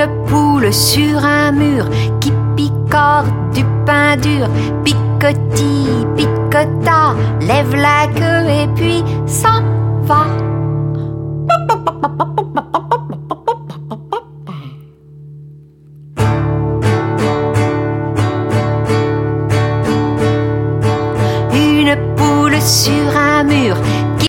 Une poule sur un mur qui picore du pain dur. Picotis, picota, lève la queue et puis s'en va. Une poule sur un